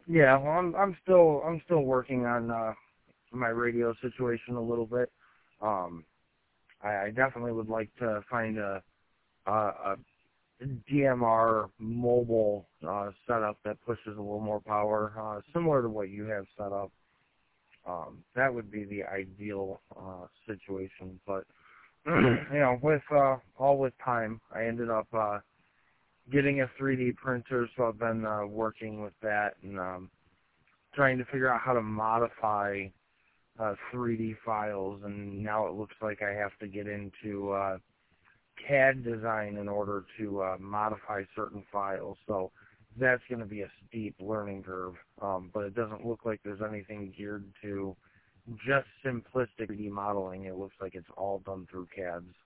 Yeah, well, I'm still working on my radio situation a little bit. Um, I definitely would like to find a DMR mobile setup that pushes a little more power, similar to what you have set up. That would be the ideal situation. But with all with time, I ended up getting a 3D printer, so I've been working with that and trying to figure out how to modify 3D files. And now it looks like I have to get into CAD design in order to modify certain files. So that's going to be a steep learning curve, but it doesn't look like there's anything geared to just simplistic 3D modeling. It looks like it's all done through CADs.